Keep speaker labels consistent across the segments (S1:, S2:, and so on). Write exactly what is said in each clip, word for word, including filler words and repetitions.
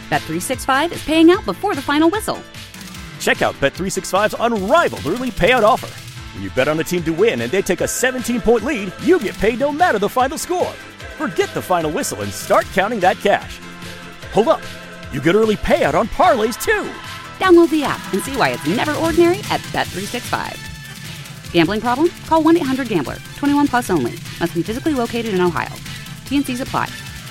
S1: Bet three sixty-five is paying out before the final whistle.
S2: Check out Bet three sixty-five's unrivaled early payout offer. When you bet on a team to win and they take a seventeen-point lead, you get paid no matter the final score. Forget the final whistle and start counting that cash. Hold up. You get early payout on parlays, too.
S1: Download the app and see why it's never ordinary at Bet three sixty-five. Gambling problem? Call one eight hundred gambler. twenty-one plus only. Must be physically located in Ohio. T and C's apply.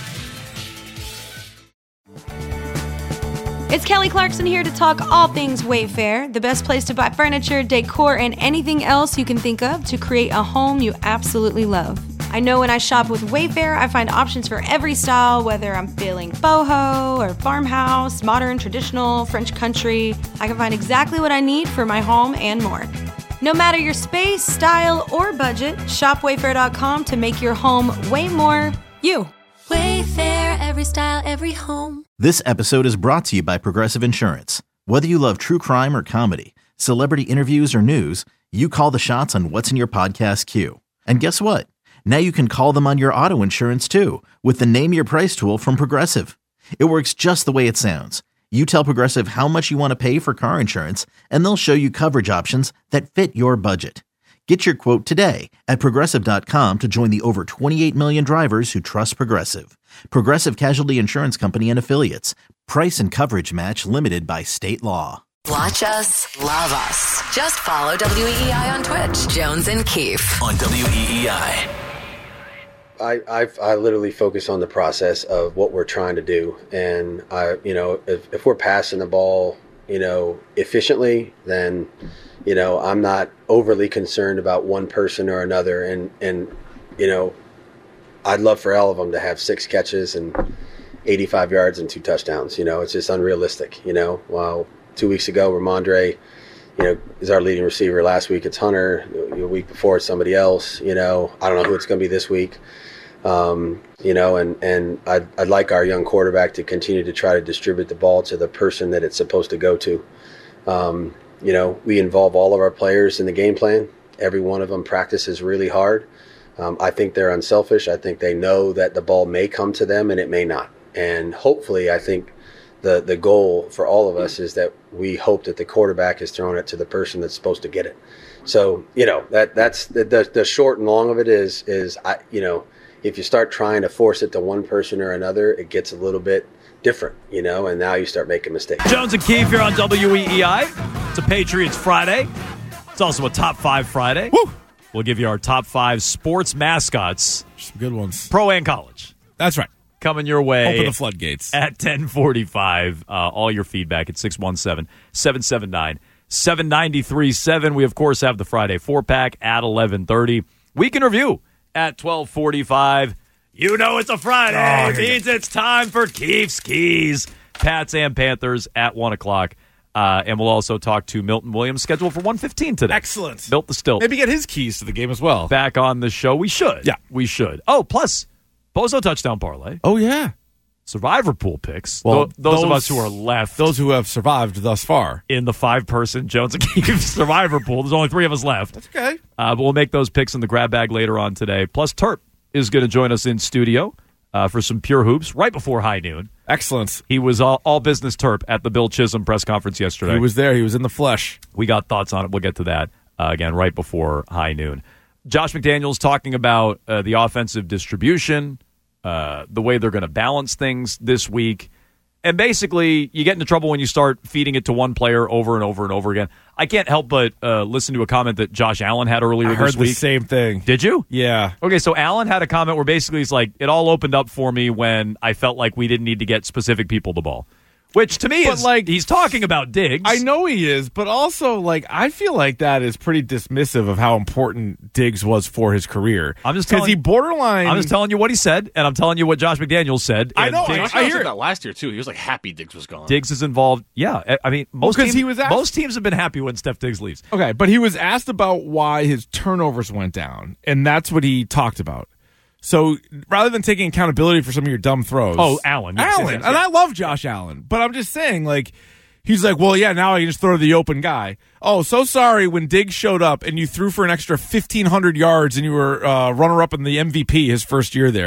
S3: It's Kelly Clarkson here to talk all things Wayfair, the best place to buy furniture, decor, and anything else you can think of to create a home you absolutely love. I know when I shop with Wayfair, I find options for every style, whether I'm feeling boho or farmhouse, modern, traditional, French country. I can find exactly what I need for my home and more. No matter your space, style, or budget, shop wayfair dot com to make your home way more you.
S4: Wayfair, every style, every home.
S5: This episode is brought to you by Progressive Insurance. Whether you love true crime or comedy, celebrity interviews or news, you call the shots on what's in your podcast queue. And guess what? Now you can call them on your auto insurance too with the Name Your Price tool from Progressive. It works just the way it sounds. You tell Progressive how much you want to pay for car insurance, and they'll show you coverage options that fit your budget. Get your quote today at Progressive dot com to join the over twenty-eight million drivers who trust Progressive. Progressive Casualty Insurance Company and Affiliates. Price and coverage match limited by state law.
S6: Watch us, love us. Just follow W E E I on Twitch. Jones and Keefe
S7: on W E E I.
S8: I, I I literally focus on the process of what we're trying to do, and I you know if, if we're passing the ball you know efficiently, then you know I'm not overly concerned about one person or another, and and you know I'd love for all of them to have six catches and eighty-five yards and two touchdowns. You know it's just unrealistic. You know while two weeks ago Ramondre you know is our leading receiver. Last week it's Hunter. The week before it's somebody else. You know I don't know who it's going to be this week. Um, you know, and, and I'd, I'd like our young quarterback to continue to try to distribute the ball to the person that it's supposed to go to. Um, you know, we involve all of our players in the game plan. Every one of them practices really hard. Um, I think they're unselfish. I think they know that the ball may come to them and it may not. And hopefully, I think the, the goal for all of us is that we hope that the quarterback is throwing it to the person that's supposed to get it. So, you know, that that's the, the, the short and long of it is, is I, you know, if you start trying to force it to one person or another, it gets a little bit different, you know, and now you start making mistakes.
S9: Jones and Keefe here on W E E I. It's a Patriots Friday. It's also a Top five Friday.
S10: Woo!
S9: We'll give you our top five sports mascots.
S10: Some good ones.
S9: Pro and college.
S10: That's right.
S9: Coming your way.
S10: Open the floodgates.
S9: At ten forty-five. Uh, all your feedback at six one seven, seven seven nine, seven nine three seven. We, of course, have the Friday four-pack at eleven thirty. Week in review at twelve forty-five. You know it's a Friday.
S10: Oh,
S9: it means it's time for Keefe's Keys. Pats and Panthers at one o'clock. Uh, and we'll also talk to Milton Williams, scheduled for one fifteen today.
S10: Excellent.
S9: Built the Stilt.
S10: Maybe get his keys to the game as well.
S9: Back on the show. We should.
S10: Yeah.
S9: We should. Oh, plus, Bozo touchdown parlay.
S10: Oh, yeah.
S9: Survivor pool picks.
S10: Well,
S9: Th- those,
S10: those
S9: of us who are left.
S10: Those who have survived thus far.
S9: In the five-person Jones and Keefe Survivor pool. There's only three of us left.
S10: That's okay.
S9: Uh, but we'll make those picks in the grab bag later on today. Plus, Terp is going to join us in studio uh, for some Pure Hoops right before high noon.
S10: Excellent.
S9: He was all, all business Terp at the Bill Chisholm press conference yesterday.
S10: He was there. He was in the flesh.
S9: We got thoughts on it. We'll get to that uh, again right before high noon. Josh McDaniels talking about uh, the offensive distribution, uh, the way they're going to balance things this week. And basically, you get into trouble when you start feeding it to one player over and over and over again. I can't help but uh, listen to a comment that Josh Allen had earlier
S10: I
S9: this
S10: heard
S9: week.
S10: the same thing.
S9: Did you?
S10: Yeah.
S9: Okay, so Allen had a comment where basically it's like, it all opened up for me when I felt like we didn't need to get specific people the ball. Which, to me,
S10: But,
S9: is
S10: like,
S9: he's talking about Diggs.
S10: I know he is, but also, like, I feel like that is pretty dismissive of how important Diggs was for his career.
S9: I'm just
S10: because
S9: telling
S10: he borderline.
S9: I'm just telling you what he said, and I'm telling you what Josh McDaniels said.
S10: I
S9: and
S10: know.
S9: Diggs,
S10: I, I hear
S7: said
S10: it.
S7: that last year too. He was like happy Diggs was gone.
S9: Diggs is involved. Yeah, I- I mean, most
S10: Well, 'cause
S9: teams,
S10: he was asked-
S9: most teams have been happy when Steph Diggs leaves.
S10: Okay, but he was asked about why his turnovers went down, and that's what he talked about. So rather than taking accountability for some of your dumb throws,
S9: Oh, Allen, yes,
S10: Allen,
S9: yes, yes,
S10: and
S9: yes.
S10: I love Josh Allen, but I'm just saying, like, he's like, well, yeah, now I can just throw to the open guy. Oh, so sorry when Diggs showed up and you threw for an extra fifteen hundred yards and you were uh, runner up in the M V P his first year there.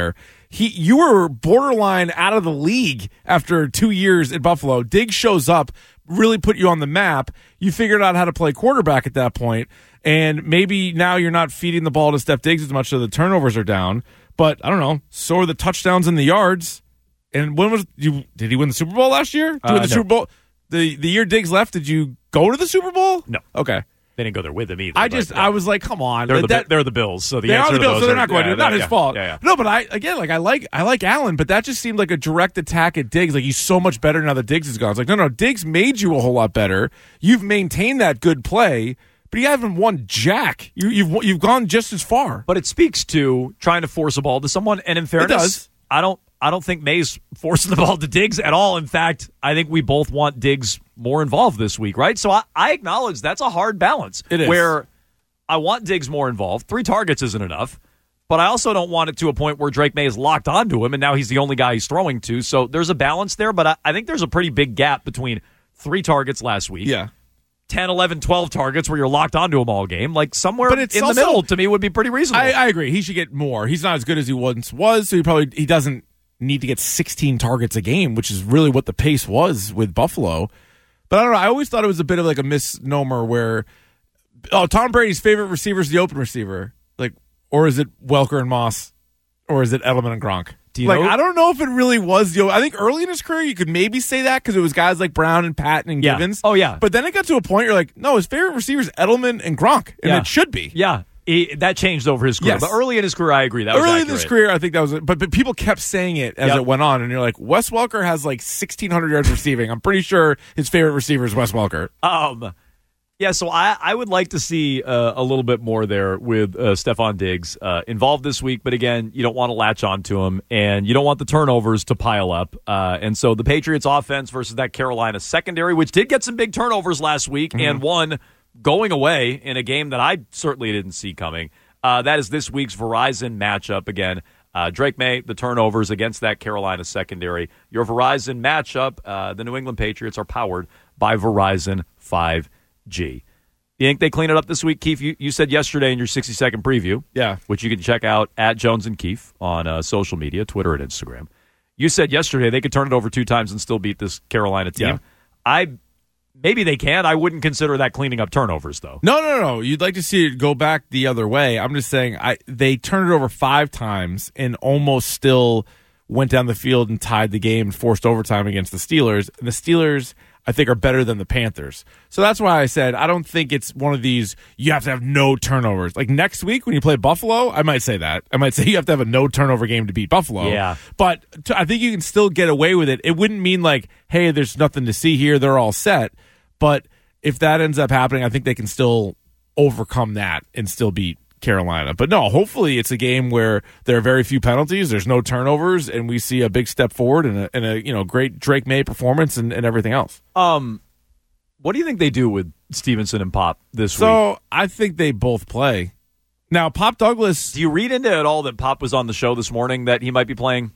S10: he you were borderline out of the league after two years at Buffalo. Diggs shows up, really put you on the map. You figured out how to play quarterback at that point, and maybe now you're not feeding the ball to Steph Diggs as much, so the turnovers are down. But I don't know. So are the touchdowns and the yards. And when was you? Did he win the Super Bowl last year? Did he
S9: Uh,
S10: win the
S9: no.
S10: Super Bowl? The the year Diggs left, did you go to the Super Bowl?
S9: No.
S10: Okay.
S9: They didn't go there with him either.
S10: I
S9: but,
S10: just
S9: yeah.
S10: I was like, come on.
S9: They're the,
S10: that,
S9: they're the Bills, so the
S10: they
S9: answer
S10: are the
S9: to
S10: Bills,
S9: those
S10: so they're
S9: are-
S10: not going
S9: yeah,
S10: to. Not
S9: yeah,
S10: his fault.
S9: Yeah, yeah.
S10: No, but I again, like I like I like Allen, but that just seemed like a direct attack at Diggs. Like he's so much better now that Diggs is gone. It's like no, no, Diggs made you a whole lot better. You've maintained that good play, but you haven't won jack. You, you've you've gone just as far.
S9: But it speaks to trying to force a ball to someone. And in fairness,
S10: does.
S9: I don't I don't think May's forcing the ball to Diggs at all. In fact, I think we both want Diggs more involved this week, right? So I, I acknowledge that's a hard balance.
S10: It is.
S9: Where I want Diggs more involved. Three targets isn't enough. But I also don't want it to a point where Drake May is locked onto him, and now he's the only guy he's throwing to. So there's a balance there, but I, I think there's a pretty big gap between three targets last week.
S10: Yeah.
S9: ten, eleven, twelve targets where you're locked onto them all game. Like somewhere
S10: But
S9: in
S10: it's
S9: the
S10: also-
S9: middle to me would be pretty reasonable.
S10: I, I agree. He should get more. He's not as good as he once was, so he probably he doesn't need to get sixteen targets a game, which is really what the pace was with Buffalo. But I don't know. I always thought it was a bit of like a misnomer where, oh, Tom Brady's favorite receiver is the open receiver, like, or is it Welker and Moss, or is it Edelman and Gronk?
S9: Do you
S10: like,
S9: know?
S10: I don't know if it really was. You know, I think early in his career you could maybe say that because it was guys like Brown and Patton and
S9: Yeah.
S10: Givens.
S9: Oh, yeah.
S10: But then it got to a point you're like, no, his favorite receiver is Edelman and Gronk, and
S9: Yeah.
S10: it should be.
S9: Yeah, he, that changed over his career.
S10: Yes.
S9: But early in his career, I agree. That was
S10: Early in
S9: accurate.
S10: his career, I think that was it. But, but people kept saying it as
S9: Yep.
S10: it went on, and you're like, Wes Welker has like sixteen hundred yards receiving. I'm pretty sure his favorite receiver is Wes Welker.
S9: Um, yeah, so I, I would like to see uh, a little bit more there with uh, Stephon Diggs uh, involved this week. But again, you don't want to latch onto him, and you don't want the turnovers to pile up. Uh, and so the Patriots offense versus that Carolina secondary, which did get some big turnovers last week,
S10: Mm-hmm.
S9: and one going away in a game that I certainly didn't see coming. Uh, that is this week's Verizon matchup again. Uh, Drake May, the turnovers against that Carolina secondary. Your Verizon matchup, uh, the New England Patriots are powered by Verizon five G. You think they clean it up this week, Keefe? You, you said yesterday in your sixty-second preview,
S10: Yeah.
S9: which you can check out at Jones and Keefe on uh, social media, Twitter and Instagram. You said yesterday they could turn it over two times and still beat this Carolina team.
S10: Yeah.
S9: I Maybe they can. I wouldn't consider that cleaning up turnovers, though.
S10: No, no, no. You'd like to see it go back the other way. I'm just saying I they turned it over five times and almost still went down the field and tied the game and forced overtime against the Steelers. And the Steelers, I think, are better than the Panthers. So that's why I said I don't think it's one of these you have to have no turnovers. Like next week when you play Buffalo, I might say that. I might say you have to have a no turnover game to beat Buffalo.
S9: Yeah.
S10: But t- I think you can still get away with it. It wouldn't mean like, hey, there's nothing to see here. They're all set. But if that ends up happening, I think they can still overcome that and still beat Carolina. But no, hopefully it's a game where there are very few penalties, there's no turnovers, and we see a big step forward and a, and a you know great Drake May performance and, and everything else.
S9: Um, what do you think they do with Stevenson and Pop this week?
S10: So I think they both play. Now, Pop Douglas,
S9: Do you read into it all that Pop was on the show this morning that he might be playing?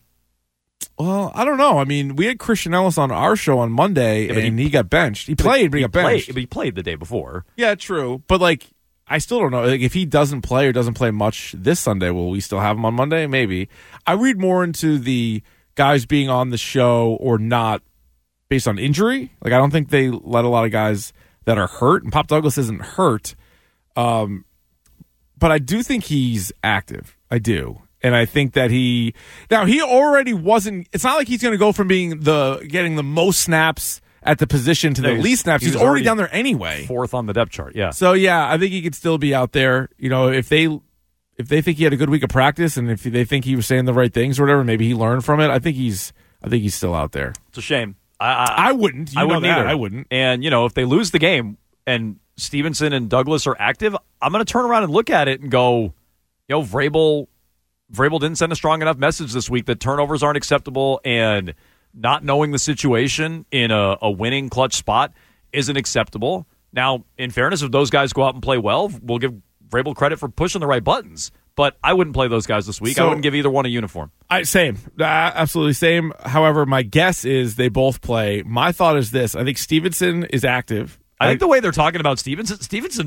S10: well, I don't know. I mean, we had Christian Ellis on our show on Monday,
S9: but he-
S10: and he, got benched. He played, but he got benched.
S9: Played, but he played the day before.
S10: Yeah, true. But like, I still don't know. Like, if he doesn't play or doesn't play much this Sunday, will we still have him on Monday? Maybe. I read more into the guys being on the show or not based on injury. Like, I don't think they let a lot of guys that are hurt, and Pop Douglas isn't hurt. Um, but I do think he's active. I do. And I think that he now he already wasn't. It's not like he's going to go from being the getting the most snaps at the position to
S9: No,
S10: the
S9: he's-
S10: least snaps.
S9: he
S10: He's
S9: was
S10: already
S9: already
S10: down there anyway.
S9: Fourth on the depth chart, yeah.
S10: So yeah, I think he could still be out there. You know, if they if they think he had a good week of practice and if they think he was saying the right things or whatever, maybe he learned from it. I think he's I think he's still out there.
S9: It's a shame. I I,
S10: I wouldn't. You
S9: I
S10: know
S9: wouldn't
S10: that.
S9: either.
S10: I wouldn't.
S9: And you know, if they lose the game and Stevenson and Douglas are active, I'm going to turn around and look at it and go, you know, Vrabel. Vrabel didn't send a strong enough message this week that turnovers aren't acceptable, and not knowing the situation in a, a winning clutch spot isn't acceptable. Now, in fairness, if those guys go out and play well, we'll give Vrabel credit for pushing the right buttons. But I wouldn't play those guys this week.
S10: So-
S9: I wouldn't give either one a uniform.
S10: I same, uh, absolutely same. However, my guess is they both play. My thought is this: I think Stevenson is active.
S9: I think the way they're talking about Stevenson, Stevenson might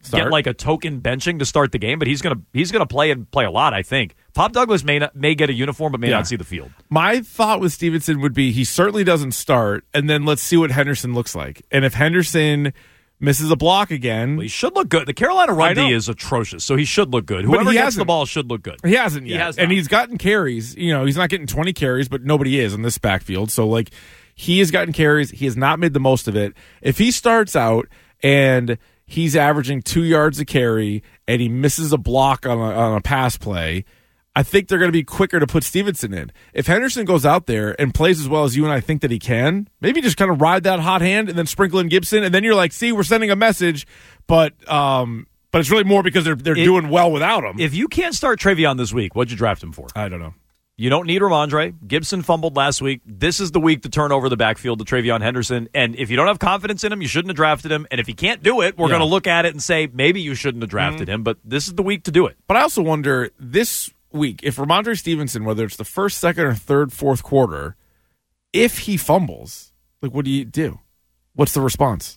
S10: Start.
S9: get like a token benching to start the game, but he's gonna he's gonna play and play a lot. I think Pop Douglas may not, may get a uniform, but may
S10: Yeah.
S9: not see the field.
S10: My thought with Stevenson would be he certainly doesn't start, and then let's see what Henderson looks like. And if Henderson misses a block again,
S9: Well, he should look good. The Carolina run D is atrocious, so he should look good. Whoever
S10: he
S9: gets
S10: hasn't.
S9: the ball should look good.
S10: He hasn't yet.
S9: He has
S10: and
S9: not.
S10: he's gotten carries. You know, he's not getting twenty carries, but nobody is in this backfield. So, like, he has gotten carries. He has not made the most of it. If he starts out and he's averaging two yards a carry and he misses a block on a, on a pass play, I think they're going to be quicker to put Stevenson in. If Henderson goes out there and plays as well as you and I think that he can, maybe just kind of ride that hot hand and then sprinkle in Gibson, and then you're like, see, we're sending a message, but um, but it's really more because they're they're
S9: It-
S10: doing well without him.
S9: If you can't start Travion this week, what'd you draft him for?
S10: I don't know.
S9: You don't need Ramondre. Gibson fumbled last week. This is the week to turn over the backfield to Travion Henderson. And if you don't have confidence in him, you shouldn't have drafted him. And if he can't do it, we're
S10: Yeah.
S9: going to look at it and say, maybe you shouldn't have drafted
S10: Mm-hmm.
S9: him. But this is the week to do it.
S10: But I also wonder this week if Ramondre Stevenson, whether it's the first, second, or third, fourth quarter, if he fumbles, like, what do you do? What's the response?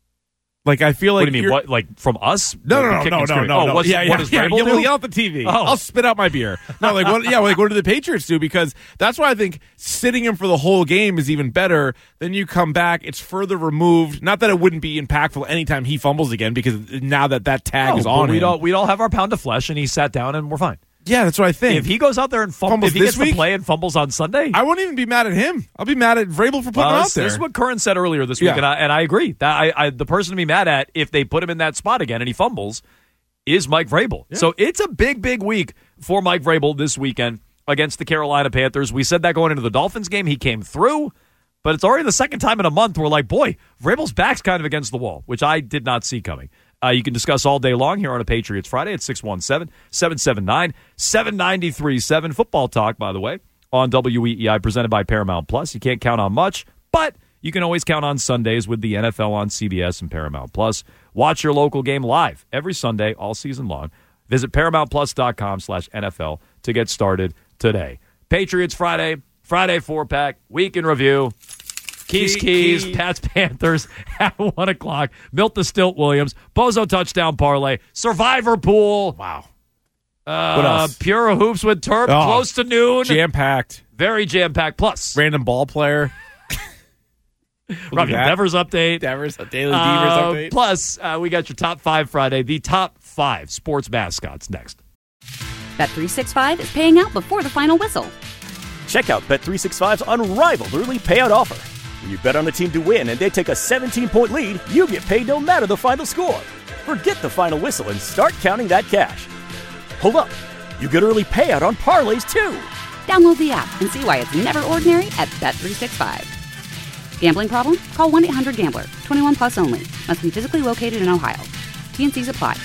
S10: Like, I feel like
S9: what do you mean?
S10: you're-
S9: What, like from us?
S10: No,
S9: Like,
S10: no,
S9: the
S10: no,
S9: kicking
S10: no,
S9: and
S10: no,
S9: screaming?
S10: no,
S9: Oh,
S10: no.
S9: what's,
S10: yeah, yeah,
S9: what does
S10: yeah.
S9: Vrabel
S10: Yell,
S9: do?
S10: yell at the T V.
S9: Oh.
S10: I'll spit out my beer. No, like what? Yeah, like what do the Patriots do? Because that's why I think sitting him for the whole game is even better. Then you come back, it's further removed. Not that it wouldn't be impactful anytime he fumbles again, because now that that tag
S9: No,
S10: is
S9: but
S10: on
S9: we'd
S10: him.
S9: all, we'd all have our pound of flesh, and he sat down, and we're fine.
S10: Yeah, that's what I think.
S9: If he goes out there and fum-
S10: Fumbles
S9: if he
S10: this
S9: gets
S10: week?
S9: to play and fumbles on Sunday,
S10: I wouldn't even be mad at him. I'll be mad at Vrabel for putting
S9: Well,
S10: him out
S9: this,
S10: there.
S9: this is what Curran said earlier this week,
S10: Yeah.
S9: and, I, and I agree. That I, I, the person to be mad at if they put him in that spot again and he fumbles is Mike Vrabel.
S10: Yeah.
S9: So it's a big, big week for Mike Vrabel this weekend against the Carolina Panthers. We said that going into the Dolphins game. He came through, but it's already the second time in a month we're like, boy, Vrabel's back's kind of against the wall, which I did not see coming. Uh, you can discuss all day long here on a Patriots Friday at six one seven, seven seven nine, seven nine three seven. Football Talk, by the way, on W E E I, presented by Paramount Plus. You can't count on much, but you can always count on Sundays with the N F L on C B S and Paramount Plus. Watch your local game live every Sunday, all season long. Visit ParamountPlus.com slash NFL to get started today. Patriots Friday, Friday four-pack, week in review. Keys, Keys, Pats, Panthers at one o'clock. Milt the Stilt Williams, Bozo touchdown parlay, Survivor pool.
S10: Wow.
S9: Uh,
S10: What else?
S9: Pure Hoops with Terp,
S10: Oh,
S9: close to noon.
S10: Jam-packed.
S9: Very jam-packed. Plus,
S10: Random ball player.
S9: Robbie
S10: that.
S9: Devers update.
S10: Devers, a Daily
S9: Uh,
S10: Devers update.
S9: Plus, uh, we got your top five Friday, the top five sports mascots next.
S1: Bet three sixty-five is paying out before the final whistle.
S2: Check out Bet three sixty-five's unrivaled early payout offer. When you bet on a team to win and they take a seventeen-point lead, you get paid no matter the final score. Forget the final whistle and start counting that cash. Hold up. You get early payout on parlays, too.
S1: Download the app and see why it's never ordinary at Bet three sixty-five. Gambling problem? Call one eight hundred gambler. twenty-one plus only. Must be physically located in Ohio. T N Cs apply.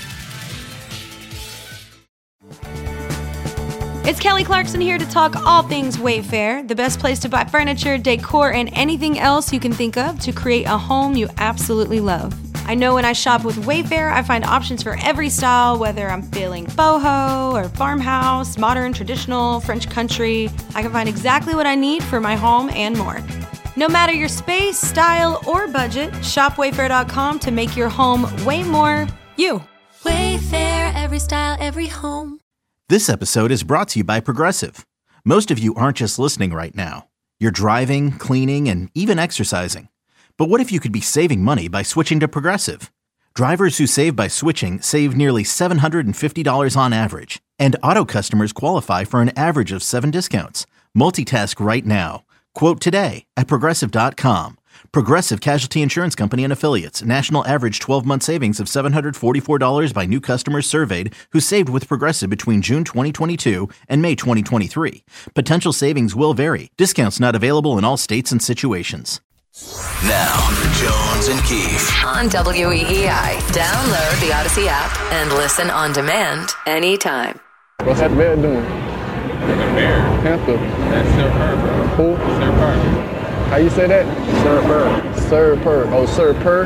S3: It's Kelly Clarkson here to talk all things Wayfair, the best place to buy furniture, decor, and anything else you can think of to create a home you absolutely love. I know when I shop with Wayfair, I find options for every style, whether I'm feeling boho or farmhouse, modern, traditional, French country. I can find exactly what I need for my home and more. No matter your space, style, or budget, shop wayfair dot com to make your home way more you.
S4: Wayfair, every style, every home.
S5: This episode is brought to you by Progressive. Most of you aren't just listening right now. You're driving, cleaning, and even exercising. But what if you could be saving money by switching to Progressive? Drivers who save by switching save nearly seven hundred fifty dollars on average. And auto customers qualify for an average of seven discounts. Multitask right now. Quote today at Progressive dot com. Progressive Casualty Insurance Company and Affiliates. National average twelve-month savings of seven hundred forty-four dollars by new customers surveyed who saved with Progressive between June twenty twenty-two and May twenty twenty-three. Potential savings will vary. Discounts not available in all states and situations.
S7: Now, Jones and Keith.
S6: On W E E I. Download the Odyssey app and listen on demand anytime.
S11: What's that bear doing?
S12: The bear?
S11: Panther.
S12: That's Sir Purr, bro.
S11: Who?
S12: Sir Purr.
S11: How you say that? Sir Purr. Sir Purr. Oh, Sir Purr?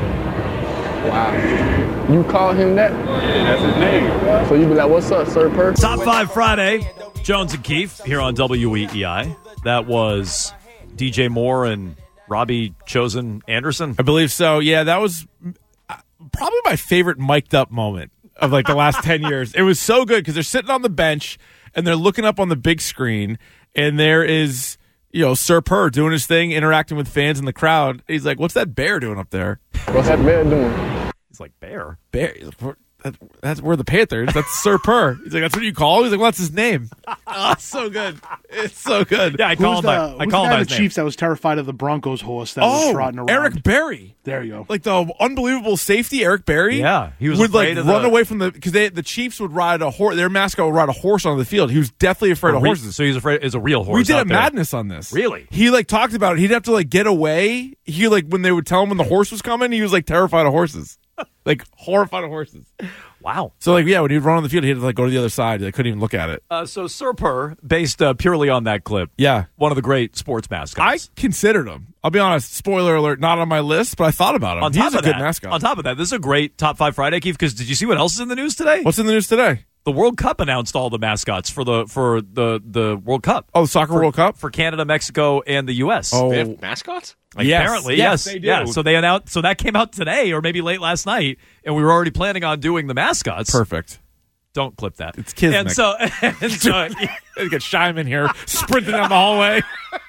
S11: Wow. You call him that?
S12: Yeah, that's his name.
S11: So you be like, what's up, Sir Purr?
S9: Top five Friday, Jones and Keefe here on W E E I. That was D J Moore and Robbie Chosen Anderson.
S10: I believe so. Yeah, that was probably my favorite mic'd up moment of like the last ten years. It was so good because they're sitting on the bench and they're looking up on the big screen, and there is, you know, Sir Purr doing his thing, interacting with fans in the crowd. He's like, "What's that bear doing up there?"
S11: What's that bear doing?
S9: He's like, "Bear,
S10: bear." That, that's we're the Panthers. That's Sir Purr. He's like, "That's what you call him?" He's like, "Well, that's his name." Oh, it's so good. It's so good.
S9: Yeah, I call
S13: who's
S9: him
S13: the,
S9: by, I
S13: who's
S9: call
S13: the
S9: him
S13: guy
S9: by
S13: in
S9: his
S13: the
S9: name.
S13: Chiefs that was terrified of the Broncos horse that
S10: Oh,
S13: was trotting around?
S10: Eric Berry.
S13: There you go.
S10: Like the unbelievable safety, Eric Berry.
S9: Yeah, he was
S10: would
S9: afraid
S10: like
S9: of
S10: run
S9: the-
S10: away from the because they the Chiefs would ride a horse. Their mascot would ride a horse on the field. He was deathly afraid
S9: A
S10: of
S9: re-
S10: horses.
S9: So he's afraid is a real horse.
S10: We did
S9: out
S10: a
S9: there.
S10: madness on this.
S9: Really?
S10: He like talked about it. He'd have to like get away. He like when they would tell him when the horse was coming, he was like terrified of horses, like horrified of horses.
S9: Wow.
S10: So like yeah, when he'd run on the field, he had to like go to the other side. They couldn't even look at it.
S9: Uh, so Sir Purr, based uh, purely on that clip,
S10: Yeah,
S9: one of the great sports
S10: I
S9: mascots.
S10: considered him. I'll be honest. Spoiler alert, not on my list, but I thought about him.
S9: on top
S10: He's a
S9: of
S10: good
S9: that,
S10: mascot.
S9: on top of that, this is a great top five Friday, Keith. Because did you see what else is in the news today?
S10: What's in the news today?
S9: The World Cup announced all the mascots for the for the the World Cup.
S10: Oh, the Soccer
S9: for,
S10: World Cup
S9: for Canada, Mexico, and the U S.
S10: Oh,
S12: They have mascots?
S9: Like,
S10: Yes.
S9: apparently,
S10: Yes,
S9: yes,
S10: they do.
S9: yeah. So they announced. So that came out today, or maybe late last night, and we were already planning on doing the mascots.
S10: perfect.
S9: Don't clip that.
S10: It's Kismet.
S9: And so, and so
S10: They get Shyman here sprinting down the hallway.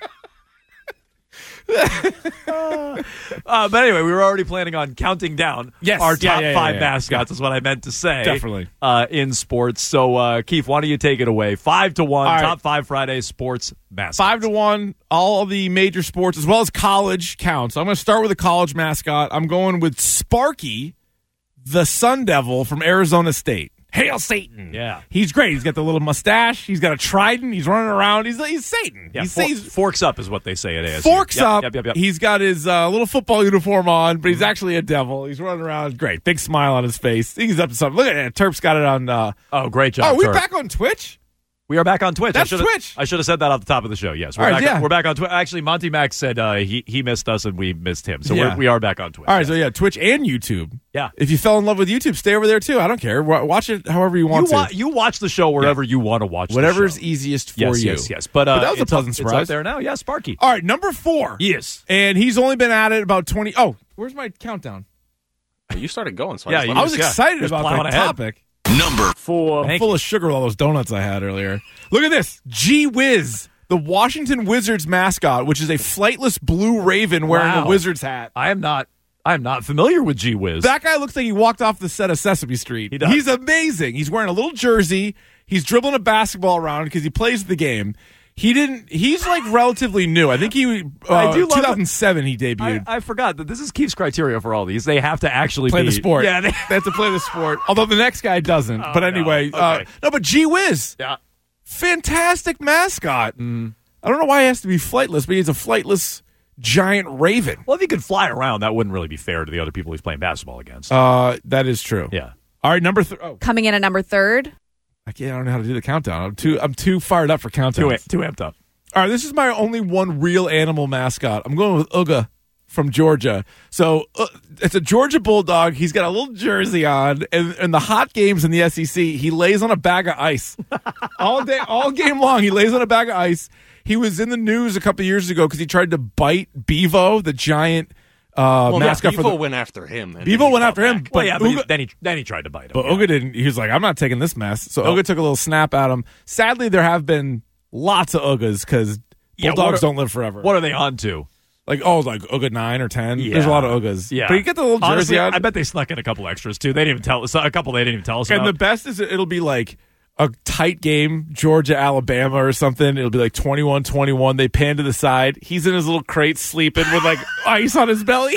S9: uh, but anyway, we were already planning on counting down
S10: Yes.
S9: our
S10: Yeah,
S9: top
S10: yeah, yeah,
S9: five
S10: yeah.
S9: mascots. Is what I meant to say.
S10: Definitely.
S9: uh, in sports. So, uh, Keith, why don't you take it away? Five to one,
S10: All right.
S9: top five Friday sports mascots.
S10: Five to one, all the major sports as well as college counts. I'm going to start with a college mascot. I'm going with Sparky, the Sun Devil from Arizona State. Hail Satan!
S9: Yeah.
S10: He's great. He's got the little mustache. He's got a trident. He's running around. He's he's Satan.
S9: Yeah,
S10: he's,
S9: for-
S10: he's
S9: forks up is what they say at A S U.
S10: forks
S9: Yep,
S10: up.
S9: Yep, yep, yep.
S10: He's got his uh, little football uniform on, but he's actually a devil. He's running around. Great. Big smile on his face. He's up to something. Look at that. Terp's got it on. Uh,
S9: oh, great job.
S10: oh, are we
S9: Turk.
S10: back on Twitch?
S9: We are back on Twitch.
S10: That's
S9: I should've-
S10: Twitch.
S9: I should have said that off the top of the show. Yes, we're
S10: All right,
S9: back.
S10: yeah.
S9: We're back on Twitch. Actually, Monty Max said uh, he he missed us and we missed him, so
S10: Yeah.
S9: we're, we are back on Twitch.
S10: All right, so yeah, Twitch and YouTube.
S9: Yeah.
S10: If you fell in love with YouTube, stay over there too. I don't care. Wa- Watch it however you want
S9: You, wa-
S10: to.
S9: you watch the show wherever you want to watch.
S10: Whatever's
S9: the show.
S10: easiest for
S9: yes,
S10: you.
S9: Yes, yes, But, uh,
S10: But that was a
S9: it's
S10: pleasant
S9: up,
S10: surprise.
S9: It's up there now. Yeah, Sparky.
S10: All right, number four.
S9: Yes.
S10: And he's only been at it about twenty. Oh, where's my countdown?
S12: Well, you started going, so
S9: Yeah,
S12: I, just
S9: you
S12: let
S10: I
S12: me-
S10: was
S9: yeah,
S10: excited
S9: just
S10: about
S9: plowing
S10: that
S9: ahead.
S10: topic.
S7: Number
S12: four.
S10: I'm
S9: Thank
S10: full
S9: you.
S10: of sugar with all those donuts I had earlier. Look at this. Gee Whiz, the Washington Wizards mascot, which is a flightless blue raven wearing
S9: Wow.
S10: a Wizards hat.
S9: I am not. I am not familiar with Gee Whiz.
S10: That guy looks like he walked off the set of Sesame Street.
S9: He does.
S10: He's amazing. He's wearing a little jersey. He's dribbling a basketball around because he plays the game. He didn't. He's like relatively new. I think he. Uh,
S9: I do love
S10: two thousand seven. He debuted.
S9: I, I forgot that this is Keith's criteria for all these. They have to actually
S10: play
S9: be,
S10: the sport.
S9: Yeah, they,
S10: they have to play the sport. Although the next guy doesn't.
S9: Oh,
S10: but anyway,
S9: no.
S10: uh,
S9: Okay.
S10: no. But Gee Whiz,
S9: yeah.
S10: fantastic mascot.
S9: Mm.
S10: I don't know why he has to be flightless, but he's a flightless giant raven.
S9: Well, if he could fly around, that wouldn't really be fair to the other people he's playing basketball against.
S10: Uh, that is true.
S9: yeah.
S10: All right, number three. Oh,
S14: Coming in at number third.
S10: I can't. I don't know how to do the countdown. I'm too. I'm too fired up for countdowns.
S9: Too, too amped up.
S10: All right, this is my only one real animal mascot. I'm going with Uga from Georgia. So uh, it's a Georgia Bulldog. He's got a little jersey on, and in the hot games in the S E C, he lays on a bag of ice all day, all game long. He lays on a bag of ice. He was in the news a couple of years ago because he tried to bite Bevo, the giant uh,
S12: well,
S10: mascot
S12: yeah,
S10: for
S12: Bevo
S10: the.
S12: went after him. and
S10: Bevo
S12: then he
S10: went
S12: fought
S10: after him,
S12: back.
S10: but
S9: Well, yeah, but he-
S10: Uga-
S9: then he then he tried to bite him.
S10: But
S9: yeah.
S10: Uga didn't. He was like, "I'm not taking this mess." So
S9: Nope.
S10: Uga took a little snap at him. Sadly, there have been lots of Ugas because
S9: Yeah, what
S10: Bulldogs
S9: are-
S10: don't live forever.
S9: What are they on to?
S10: Like, oh, like Uga nine or ten.
S9: Yeah.
S10: There's a lot of Ugas.
S9: Yeah,
S10: But you get the little jersey
S9: Honestly,
S10: on.
S9: I bet they snuck in a couple extras too. They didn't even tell us a couple. They didn't even tell us.
S10: And the
S9: about.
S10: best is it'll be like a tight game, Georgia, Alabama or something. It'll be like twenty-one twenty-one. They pan to the side. He's in his little crate sleeping with like ice on his belly.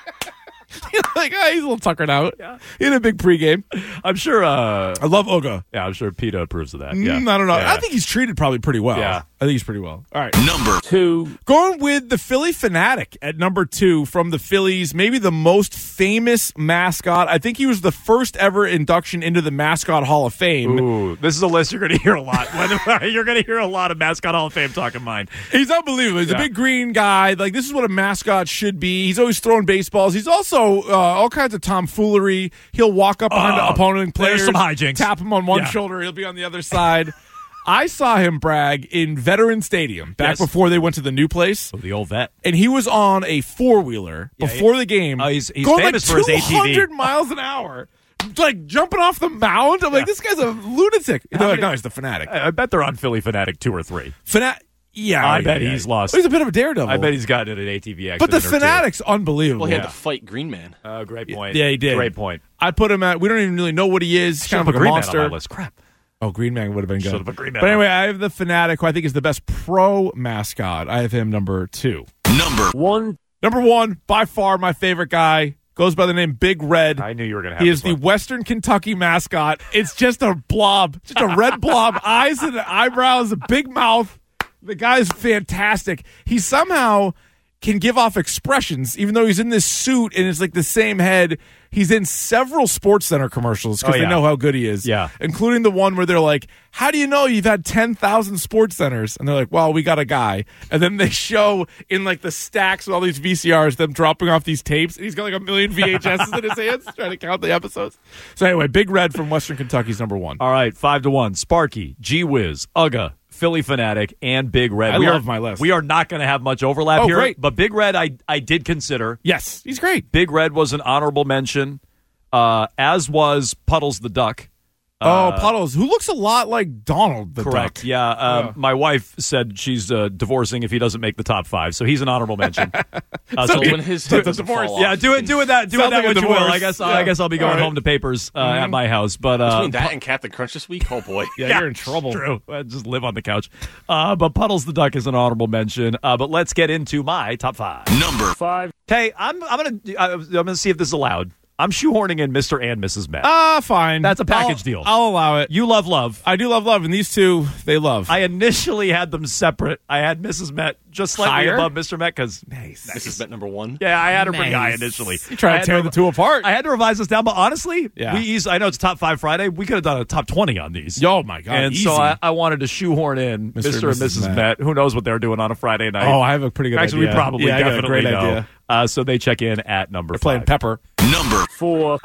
S10: Like, oh, he's a little tuckered out.
S9: Yeah.
S10: He had a big pregame.
S9: I'm sure. Uh,
S10: I love Uga.
S9: yeah, I'm sure PETA approves of that. Yeah,
S10: Mm, I don't know.
S9: Yeah.
S10: I think he's treated probably pretty well.
S9: Yeah.
S10: I think he's pretty well. All right.
S7: number
S12: Two.
S10: Going with the Philly Fanatic at number two from the Phillies, maybe the most famous mascot. I think he was the first ever induction into the Mascot Hall of Fame.
S9: Ooh, this is a list you're going to hear a lot. You're going to hear a lot of mascot Hall of Fame talk of mine.
S10: He's unbelievable. He's
S9: Yeah.
S10: a big green guy. Like, this is what a mascot should be. He's always throwing baseballs. He's also uh, all kinds of tomfoolery. He'll walk up behind
S9: Oh,
S10: the opponent players,
S9: there's some hijinks.
S10: tap him on one
S9: Yeah.
S10: shoulder. He'll be on the other side. I saw him brag in Veteran Stadium back
S9: Yes.
S10: before they went to the new place.
S9: Oh, the old vet.
S10: And he was on a four-wheeler
S9: Yeah,
S10: before
S9: he-
S10: the game.
S9: Oh, he's- he's
S10: going
S9: famous
S10: like
S9: for his A T V.
S10: two hundred miles an hour. Like jumping off the mound. I'm like, this guy's a lunatic. They're like, no, he's the Fanatic.
S9: I I bet they're on Philly Fanatic two or three.
S10: Fanatic. Yeah,
S9: I
S10: yeah,
S9: bet
S10: yeah.
S9: he's lost.
S10: He's a bit of a daredevil.
S9: I bet he's gotten in an A T V
S10: But
S9: accident.
S10: the
S9: or two.
S10: Fanatic's unbelievable.
S12: Well, he had to fight Green Man.
S9: Oh, great point.
S10: Yeah, he did.
S9: Great point.
S10: I put him at. We don't even really know what he is. He's kind of
S9: Should've
S10: like a
S9: put Green Man
S10: monster.
S9: on my list. Crap.
S10: Oh, Green Man would have been good.
S9: Should've put Green Man
S10: But
S9: on.
S10: anyway, I have the Fanatic, who I think is the best pro mascot. I have him number two.
S7: Number
S9: one.
S10: Number one, by far my favorite guy. Goes by the name Big Red.
S9: I knew you were going to have
S10: He
S9: this
S10: is the
S9: one.
S10: Western Kentucky mascot. It's just a blob, just a red blob, eyes and eyebrows, a big mouth. The guy's fantastic. He somehow can give off expressions, even though he's in this suit and it's like the same head. He's in several Sports Center commercials because
S9: Oh, yeah.
S10: they know how good he is.
S9: Yeah.
S10: Including the one where they're like, how do you know you've had ten thousand Sports Centers? And they're like, well, we got a guy. And then they show in like the stacks with all these V C Rs them dropping off these tapes. And he's got like a million V H S's in his hands trying to count the episodes. So anyway, Big Red from Western Kentucky's number one.
S9: All right, five to one. Sparky, G Wiz, Ugga, Philly Fanatic, and Big Red.
S10: I
S9: we
S10: love
S9: are,
S10: my list.
S9: We are not going to have much overlap
S10: Oh,
S9: here.
S10: great.
S9: But Big Red, I I did consider.
S10: Yes, he's great.
S9: Big Red was an honorable mention, uh, as was Puddles the Duck.
S10: Oh,
S9: Uh,
S10: Puddles, who looks a lot like Donald the
S9: Correct.
S10: Duck.
S9: Yeah. Um,
S10: Yeah.
S9: My wife said she's uh, divorcing if he doesn't make the top five, so he's an honorable mention. Uh,
S12: So
S9: he-
S12: when his
S10: so
S12: head
S10: it's a
S12: doesn't
S10: divorce.
S12: fall off,
S9: yeah, do it, do it that, do it
S10: Sounds
S9: that
S10: like a
S9: what you will.
S10: divorce.
S9: I guess,
S10: Yeah.
S9: I guess I'll be going
S10: All right.
S9: home to papers uh,
S10: Mhm.
S9: at my house. But uh,
S12: Between that and Captain Crunch this week, oh boy.
S10: Yeah, you're in trouble.
S9: True. I just live on the couch. Uh, but Puddles the Duck is an honorable mention. Uh, but let's get into my top five.
S7: Number
S9: Five. Okay, I'm I'm gonna I'm gonna see if this is allowed. I'm shoehorning in Mister and Missus Met.
S10: Ah, fine.
S9: That's a package
S10: I'll-
S9: deal.
S10: I'll allow it.
S9: You love love.
S10: I do love love, and these two, they love.
S9: I initially had them separate. I had Missus Met just slightly
S10: Higher?
S9: above Mister Met because
S10: nice.
S12: This is bet number one.
S9: yeah, I had her pretty
S10: Nice.
S9: high initially.
S10: You try
S9: I
S10: to
S9: had
S10: tear
S9: to-
S10: the two apart.
S9: I had to revise this down, but honestly,
S10: Yeah.
S9: we easy, I know it's top five Friday. We could have done a top twenty on these.
S10: Oh, my God.
S9: and
S10: easy.
S9: so I, I wanted to shoehorn in
S10: Mister
S9: Mister and Missus
S10: Met.
S9: Met. Who knows what they're doing on a Friday night?
S10: oh, I have a pretty good
S9: Actually,
S10: idea.
S9: we probably
S10: yeah, I got a
S9: definitely
S10: great
S9: know.
S10: idea.
S9: Uh, so they check in at number
S10: They're playing
S9: five.
S10: Pepper.
S7: Number
S9: Four.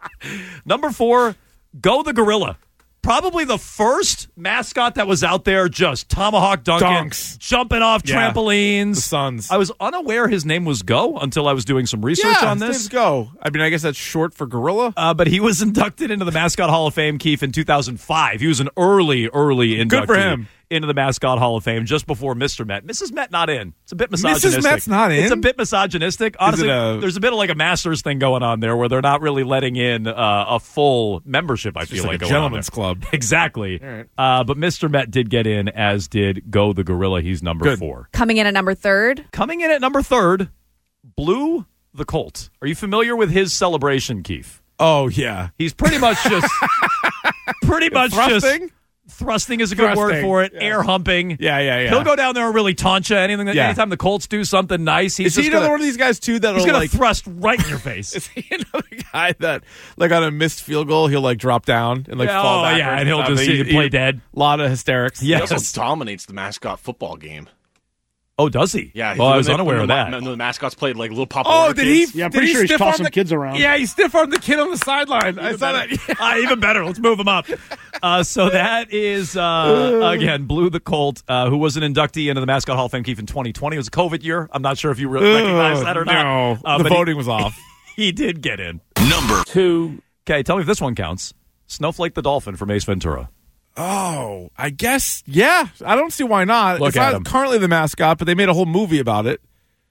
S9: Number four, Go the Gorilla. Probably the first mascot that was out there just tomahawk dunking,
S10: Dunks.
S9: jumping off
S10: Yeah.
S9: trampolines.
S10: The Suns.
S9: I was unaware his name was Go until I was doing some research
S10: yeah,
S9: on
S10: his
S9: this.
S10: name's Go. I mean, I guess that's short for gorilla.
S9: Uh, but he was inducted into the Mascot Hall of Fame, Keith, in two thousand five. He was an early, early inductee
S10: Good for him.
S9: into the Mascot Hall of Fame just before Mister Met. Missus Met not in. It's a bit misogynistic.
S10: Missus Met's not in?
S9: It's a bit misogynistic. Honestly,
S10: it a-
S9: there's a bit of like a Masters thing going on there where they're not really letting in uh, a full membership, I
S10: It's
S9: feel
S10: just
S9: like,
S10: like a
S9: going on
S10: gentleman's
S9: there.
S10: club.
S9: Exactly.
S10: All right.
S9: Uh, but Mister Met did get in, as did Go the Gorilla. He's number
S10: Good.
S9: four.
S14: Coming in at number third.
S9: Coming in at number third, Blue the Colt. Are you familiar with his celebration, Keith?
S10: Oh, yeah.
S9: He's pretty much just, pretty much just
S10: Thrusting?
S9: thrusting is a good word
S10: Thrusting.
S9: for it.
S10: Yeah.
S9: Air humping.
S10: Yeah, yeah, yeah.
S9: He'll go down there and really taunt you. Anything that,
S10: Yeah.
S9: anytime the Colts do something nice, he's
S10: Is he
S9: just
S10: another
S9: gonna,
S10: one of these guys, too, that'll
S9: he's gonna
S10: like...
S9: thrust right in your face.
S10: Is he another guy that, like, on a missed field goal, he'll, like, drop down and, like,
S9: Yeah,
S10: fall
S9: oh,
S10: backwards?
S9: yeah, and he'll
S10: stuff?
S9: just
S10: He-
S9: he-
S10: he-
S9: play dead.
S10: A lot of hysterics.
S12: He
S9: Yes.
S12: also dominates the mascot football game.
S9: Oh, does he?
S12: Yeah.
S9: Well, I
S12: when
S9: was
S12: they-
S9: unaware
S12: when
S9: of
S12: the,
S9: that.
S12: When the mascots played like little Papa
S10: Oh,
S12: Warner
S10: did he?
S12: kids.
S13: Yeah, I'm
S10: did
S13: pretty
S10: he
S13: sure he's
S10: stiff arm
S13: tossing
S10: the
S13: kids around.
S10: Yeah, he stiff armed the kid on the sideline. I saw that.
S9: uh, even better. Let's move him up. Uh, so that is, uh, again, Blue the Colt, uh, who was an inductee into the Mascot Hall of Fame, Keith, in twenty twenty. It was a COVID year. I'm not sure if you re- recognize that or not.
S10: No,
S9: Uh,
S10: the
S9: but he-
S10: voting was off.
S9: He did get in.
S7: Number
S9: Two. Okay, tell me if this one counts. Snowflake the Dolphin from Ace Ventura.
S10: Oh, I guess, yeah. I don't see why not.
S9: Look
S10: it's
S9: at
S10: not
S9: him.
S10: currently the mascot, but they made a whole movie about it.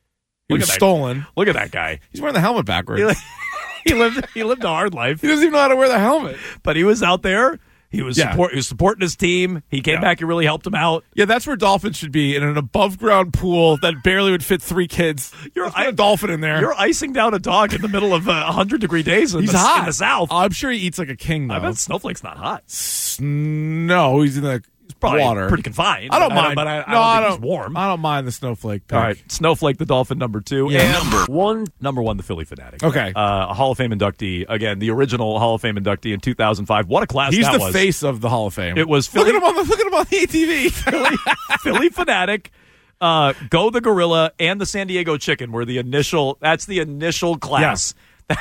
S10: He
S9: Look
S10: was
S9: at that-
S10: stolen.
S9: Look at that guy.
S10: He's wearing the helmet backwards.
S9: He, li- he lived. He lived a hard life,
S10: He doesn't even know how to wear the helmet.
S9: but he was out there. He was
S10: Yeah.
S9: support. He was supporting his team. He came
S10: Yeah.
S9: back and really helped him out.
S10: Yeah, that's where dolphins should be, in an above-ground pool that barely would fit three kids.
S9: You're
S10: Let's put
S9: I-
S10: a dolphin in there.
S9: You're icing down a dog in the middle of uh, one hundred degree days in,
S10: He's
S9: the,
S10: hot.
S9: in the South.
S10: I'm sure he eats like a king, though.
S9: I bet Snowflake's not hot.
S10: S- No, he's in the
S9: Probably
S10: water.
S9: pretty confined.
S10: I don't
S9: but
S10: mind.
S9: but I, I
S10: no,
S9: don't
S10: I
S9: think
S10: don't.
S9: he's warm.
S10: I don't mind the snowflake pick.
S9: All right, Snowflake the Dolphin, number two.
S10: Yeah.
S9: And
S7: Number
S9: one. Number one, the Philly Fanatic.
S10: Okay.
S9: Uh, a Hall of Fame inductee. Again, the original Hall of Fame inductee in two thousand five. What a class
S10: He's
S9: that
S10: the
S9: was.
S10: face of the Hall of Fame.
S9: It was
S10: Look
S9: Philly,
S10: at him on the look at him on the A T V.
S9: Philly, Philly Fanatic, uh, Go the Gorilla, and the San Diego Chicken were the initial. That's the initial class. That's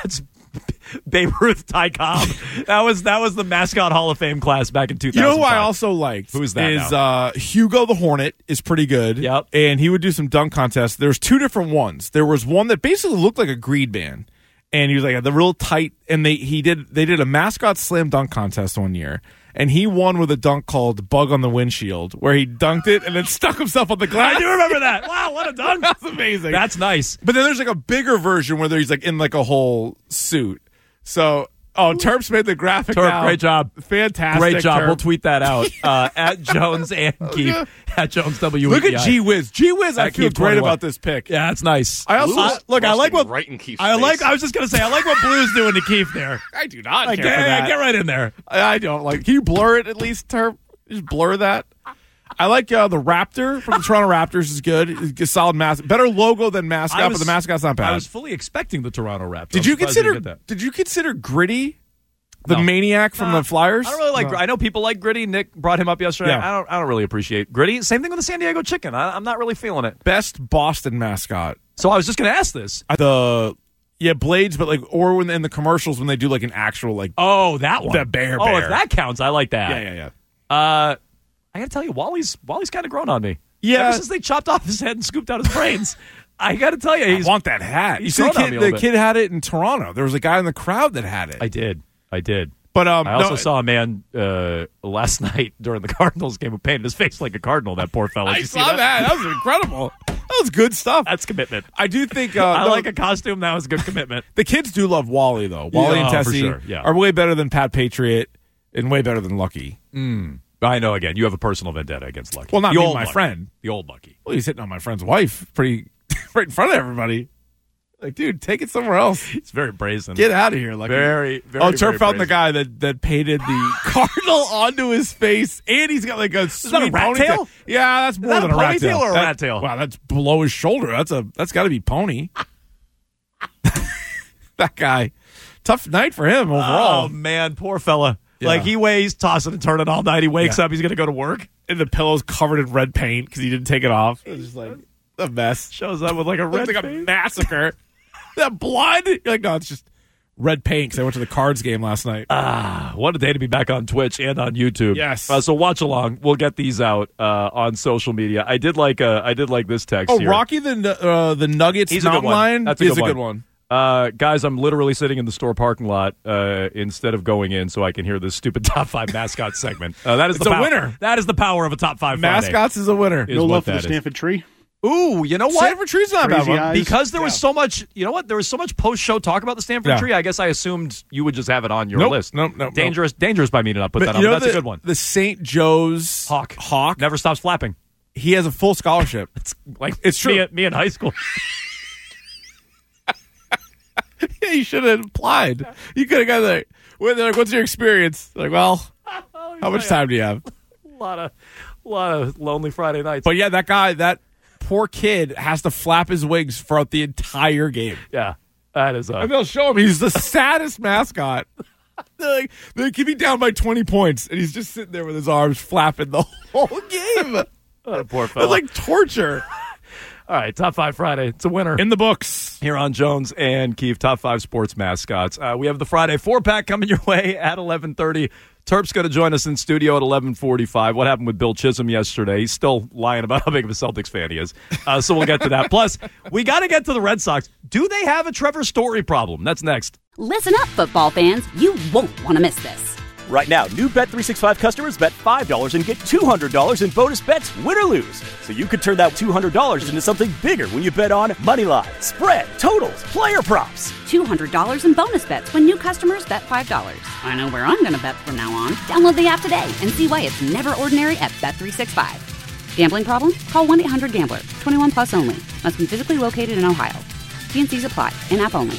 S9: Babe Ruth, Ty Cobb. That was that was the mascot Hall of Fame class back in two thousand five.
S10: You know who I also liked?
S9: Who's that
S10: Is
S9: now?
S10: Uh, Hugo the Hornet is pretty good.
S9: Yep.
S10: And he would do some dunk contests. There's two different ones. There was one that basically looked like a Greed Man. And he was like the real tight, and they he did they did a mascot slam dunk contest one year, and he won with a dunk called "Bug on the Windshield," where he dunked it and then stuck himself on the glass.
S9: I do remember that. Wow, what a dunk!
S10: That's amazing.
S9: That's nice.
S10: But then there's like a bigger version where he's like in like a whole suit. So oh, Terps made the graphic.
S9: Terp,
S10: now.
S9: great job,
S10: fantastic.
S9: Great job.
S10: Terp.
S9: We'll tweet that out uh, at Jones and Keith
S10: Okay.
S9: at Jones W E I.
S10: Look at G Wiz. G Wiz. I
S9: At
S10: feel
S9: Keith
S10: great
S9: twenty-one.
S10: about this pick.
S9: Yeah, that's nice.
S10: I also
S9: Uh, look. I like what
S12: right in Keith's
S9: I
S12: face.
S9: like. I was just gonna say. I like what Blue's doing to Keith there.
S10: I do not
S9: Like,
S10: care for
S9: get,
S10: that.
S9: get right in there.
S10: I, I don't like. Can you blur it at least, Terp? Just blur that. I like uh, the Raptor from the Toronto Raptors is good. It's a solid mascot. Better logo than mascot,
S9: I was-
S10: but the mascot's not bad.
S9: I was fully expecting the Toronto Raptors.
S10: did
S9: I'm
S10: you
S9: surprised
S10: consider?
S9: didn't get that.
S10: Did you consider Gritty, the
S9: No.
S10: maniac from
S9: Nah,
S10: the Flyers?
S9: I don't really like.
S10: No.
S9: I know people like Gritty. Nick brought him up yesterday.
S10: Yeah.
S9: I don't. I don't really appreciate Gritty. Same thing with the San Diego Chicken. I, I'm not really feeling it.
S10: Best Boston mascot.
S9: So I was just going to ask this.
S10: The yeah Blades, but like or when in the commercials when they do like an actual like
S9: Oh, that one.
S10: the bear.
S9: Oh,
S10: bear.
S9: if that counts, I like that.
S10: yeah yeah yeah.
S9: Uh, I got to tell you, Wally's Wally's kind of grown on me.
S10: Yeah.
S9: Ever since they chopped off his head and scooped out his brains, I got to tell you, he's.
S10: I want that hat. You
S9: he's
S10: see, the
S9: grown on me
S10: kid,
S9: a
S10: the
S9: little bit.
S10: kid had it in Toronto. There was a guy in the crowd that had it.
S9: I did. I did.
S10: But um,
S9: I also
S10: no,
S9: saw a man uh, last night during the Cardinals game who painted his face like a cardinal. That poor fella. Did
S10: I
S9: you see
S10: saw that. That was incredible. That was good stuff.
S9: That's commitment.
S10: I do think uh,
S9: I
S10: no,
S9: like a costume. That was good commitment.
S10: the kids do love Wally though. Wally
S9: Yeah,
S10: and
S9: oh, for
S10: Tessie
S9: sure, yeah.
S10: are way better than Pat Patriot and way better than Lucky.
S9: Mm. I know. Again, you have a personal vendetta against Lucky.
S10: Well, not
S9: the
S10: me,
S9: old
S10: my
S9: Lucky.
S10: friend.
S9: The old Lucky.
S10: Well, he's hitting on my friend's wife pretty right in front of everybody. Like, dude, take it somewhere else.
S9: It's very brazen.
S10: Get out of here, Lucky.
S9: Very, very.
S10: oh,
S9: very
S10: Turf found the
S9: brazen.
S10: guy that, that painted the cardinal onto his face, and he's got like a sweet
S9: that a rat
S10: ponytail.
S9: tail?
S10: Yeah, that's more
S9: that
S10: than
S9: a
S10: a rat
S9: ponytail
S10: tail.
S9: or a
S10: That-
S9: rat tail?
S10: Wow, that's below his shoulder. That's a that's got to be pony. That guy, tough night for him overall.
S9: Oh man, poor fella.
S10: Yeah.
S9: Like he weighs, tossing and turning all night. He wakes
S10: Yeah.
S9: up. He's gonna go to work.
S10: And the pillow's covered in red paint because he didn't take it off. It's just like a mess.
S9: Shows up with like a red.
S10: Looks like a
S9: face.
S10: massacre. That blood. You're like, no, it's just red paint because I went to the Cards game last night.
S9: Ah, what a day to be back on Twitch and on YouTube.
S10: Yes.
S9: Uh, so watch along. We'll get these out uh, on social media. I did like. Uh, I did like this text.
S10: oh,
S9: here.
S10: Rocky the uh, the Nuggets
S9: He's a good
S10: mountain
S9: one.
S10: lion
S9: That's a
S10: is
S9: good
S10: a
S9: one.
S10: good one.
S9: Uh, guys, I'm literally sitting in the store parking lot uh, instead of going in so I can hear this stupid top five mascot segment. Uh, that is
S10: It's
S9: the
S10: a
S9: power.
S10: winner.
S9: That is the power of a top five Friday.
S10: Mascots is a winner.
S9: Is
S13: No
S9: what
S13: love for the
S9: that is.
S13: Stanford tree.
S9: Ooh, you know what?
S10: Stanford Tree's not a bad
S13: Crazy
S10: one.
S13: eyes.
S9: Because there was
S13: Yeah.
S9: so much, you know what? There was so much post-show talk about the Stanford
S10: Yeah.
S9: tree. I guess I assumed you would just have it on your
S10: Nope,
S9: list.
S10: nope, nope,
S9: Dangerous, dangerous by me to not put
S10: But
S9: that
S10: you
S9: on.
S10: know
S9: That's
S10: the,
S9: a good one.
S10: The Saint Joe's
S9: Hawk.
S10: Hawk.
S9: Never stops flapping.
S10: He has a full scholarship.
S9: It's like
S10: It's true.
S9: Me, me in high school.
S10: Yeah, you should have applied. You could have got there. When they're like, "What's your experience?" Like, well, how much time do you have?
S9: A lot of, a lot of lonely Friday nights.
S10: But yeah, that guy, that poor kid, has to flap his wings throughout the entire game.
S9: yeah, that is. Uh,
S10: And they'll show him he's the saddest mascot. They're like, they keep me down by twenty points, and he's just sitting there with his arms flapping the whole game.
S9: oh, poor fella.
S10: It's like torture.
S9: All right, top five Friday. It's a winner.
S10: In the books.
S9: Here on Jones and Keefe, top five sports mascots. Uh, we have the Friday four-pack coming your way at eleven thirty. Terp's going to join us in studio at eleven forty-five. What happened with Bill Chisholm yesterday? He's still lying about how big of a Celtics fan he is. Uh, so we'll get to that. Plus, we got to get to the Red Sox. Do they have a Trevor Story problem? That's next.
S1: Listen up, football fans. You won't want to miss this.
S2: Right now, new Bet three sixty-five customers bet five dollars and get two hundred dollars in bonus bets, win or lose. So you could turn that two hundred dollars into something bigger when you bet on money line, spread, totals, player props.
S1: two hundred dollars in bonus bets when new customers bet five dollars. I know where I'm going to bet from now on. Download the app today and see why it's never ordinary at Bet three sixty-five. Gambling problem? Call one eight hundred gambler. twenty-one plus only. Must be physically located in Ohio. T and C's apply. In-app only.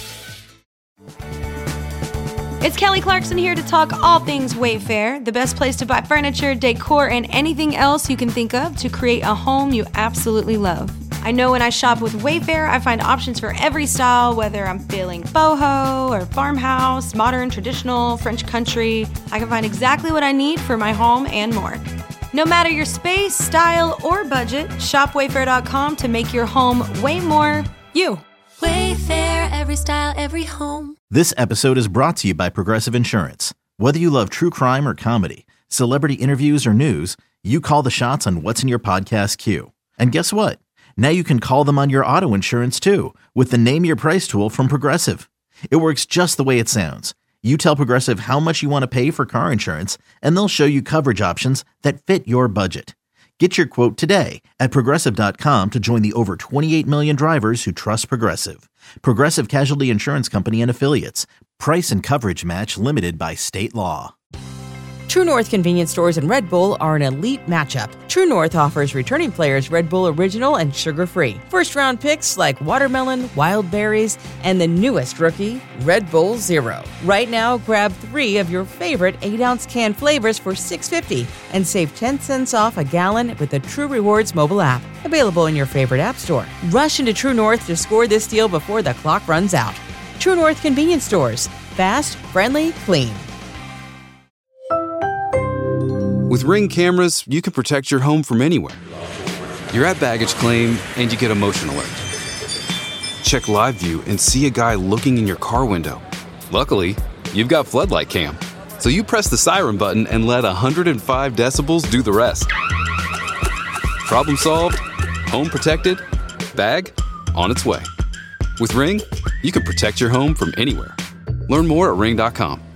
S3: It's Kelly Clarkson here to talk all things Wayfair, the best place to buy furniture, decor, and anything else you can think of to create a home you absolutely love. I know when I shop with Wayfair, I find options for every style, whether I'm feeling boho or farmhouse, modern, traditional, French country. I can find exactly what I need for my home and more. No matter your space, style, or budget, shop wayfair dot com to make your home way more you.
S4: Wayfair, Wayfair, every style, every home.
S5: This episode is brought to you by Progressive Insurance. Whether you love true crime or comedy, celebrity interviews or news, you call the shots on what's in your podcast queue. And guess what? Now you can call them on your auto insurance too with the Name Your Price tool from Progressive. It works just the way it sounds. You tell Progressive how much you want to pay for car insurance, and they'll show you coverage options that fit your budget. Get your quote today at Progressive dot com to join the over twenty-eight million drivers who trust Progressive. Progressive Casualty Insurance Company and Affiliates. Price and coverage match limited by state law.
S14: True North convenience stores and Red Bull are an elite matchup. True North offers returning players Red Bull Original and sugar-free. First-round picks like watermelon, wild berries, and the newest rookie, Red Bull Zero. Right now, grab three of your favorite eight-ounce can flavors for six dollars and fifty cents and save ten cents off a gallon with the True Rewards mobile app. Available in your favorite app store. Rush into True North to score this deal before the clock runs out. True North convenience stores. Fast, friendly, clean.
S15: With Ring cameras, you can protect your home from anywhere. You're at baggage claim, and you get a motion alert. Check live view and see a guy looking in your car window. Luckily, you've got Floodlight Cam, so you press the siren button and let one hundred five decibels do the rest. Problem solved, home protected, bag on its way. With Ring, you can protect your home from anywhere. Learn more at ring dot com.